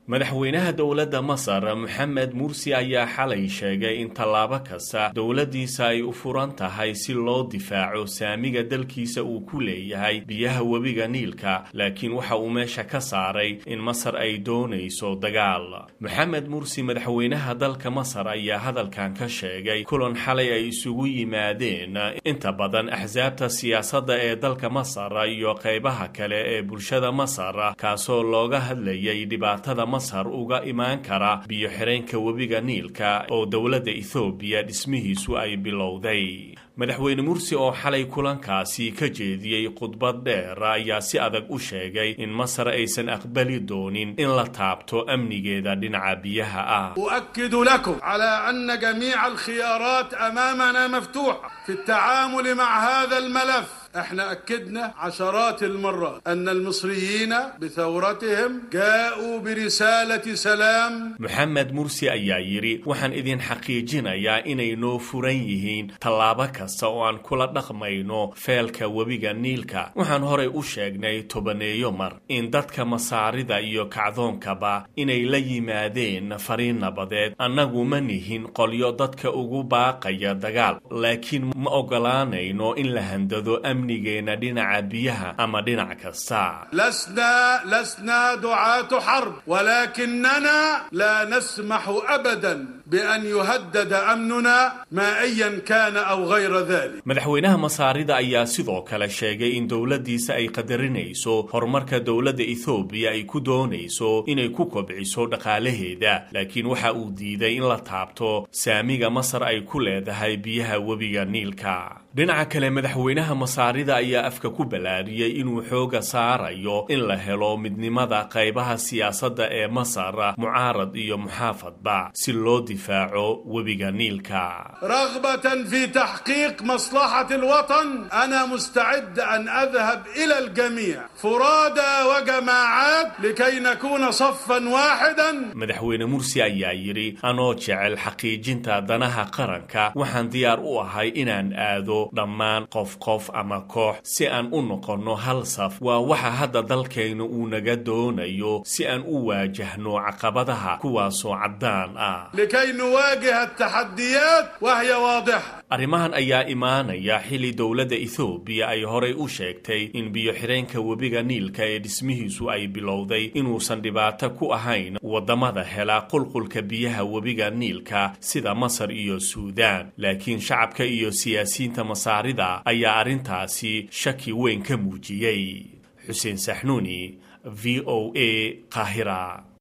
madaxweynaha dowladda Masar Mohamed Mursi ayaa xalay sheegay in tallaabo kasta dowladdiisa ay u furan tahay si loo difaaco saamiga dalkiisa uu ku leeyahay biyaha webiga Niilka, laakiin waxa uu meesha ka saaray in Masar ay doonayso dagaal. Mohamed Mursi madaxweynaha dalka Masar ayaa hadalkan ka sheegay kulan xalay ay isugu yimaadeen inta badan axsaabta siyaasadda ee dalka Masar iyo qaybaha kale ee bulshada Masar, kaasoo looga hadlayay dhibaatada Masar uga imaan kara biyo xireenka webiga Niilka oo dowladda Ethiopia dhismihiisu ay bilowday. madaxweyne Mursi oo xalay kulankaasi ka jeediyay khudbad dheer ayaa si adag u sheegay in Masar aysan aqbali doonin in la taabto amnigeeda dhinaca biyaha ah. أؤكد لكم على أن جميع الخيارات أمامنا مفتوحة في التعامل مع هذا الملف. احنا أكدنا عشرات المرات أن المصريين بثورتهم جاءوا برسالة سلام. محمد مرسي ayaa yiri waxaan idin xaqiijinayaa inay noo furan yihiin tallaabo kasta oo aan kula dhaqmayno feelka webiga Niilka. waxaan horey u sheegnay tobaneeyo mar in dadka Masaarida iyo kacdoonkaba inay la yimaadeen fariin nabadeed. annagu ma nihin qolyo dadka ugu baaqaya dagaal, laakiin ma ogolaanayno in la handado amnigeena dhinaca biyaha ama dhinac kasta. لسنا دعاة حرب، ولكننا لا نسمح أبدا بأن يهدد أمننا مائيا كان أو غير ذلك. madaxweynaha Masaarida ayaa sidoo kale sheegay in dowladdiisa ay qadarinayso horumarka dowladda Ethiopia ay ku doonayso inay ku kobciso dhaqaalaheeda, laakiin waxa uu diiday in la taabto saamiga Masar ay ku leedahay biyaha webiga Niilka. dhinaca kale madaxweynaha Masaarida ayaa afka ku balaariyay inuu xooga saarayo in la helo midnimada qaybaha siyaasadda ee Masar, mucaarad iyo muxaafadba, si loo difaaco webiga Niilka. رغبة في تحقيق مصلحة الوطن أنا مستعد أن أذهب إلى الجميع فرادى وجماعات لكي نكون صفا واحدا. madaxweyne Mursi ayaa yiri anoo jecel xaqiijinta danaha qaranka waxaan diyaar u ahay inaan aado dhammaan qof ama koox si aan u noqono hal saf. waa waxa hadda dalkeenu uu naga doonayo si aan u waajahno caqabadaha kuwaasoo caddaan ah. لكي نواجه التحديات وهي واضحة. arrimahan ayaa imaanaya xilli dowladda Ethiopia ay horey u sheegtay in biyo xireenka webiga Niilka ee dhismihiisu ay bilowday inuusan dhibaato ku ahayn wadamada hela qulqulka biyaha webiga Niilka sida Masar iyo Suudaan, laakiin shacabka iyo siyaasiyiinta Masaarida ayaa arrintaasi shaki weyn ka muujiyay. Xuseen Saxnuuni, VOA, Qaahira.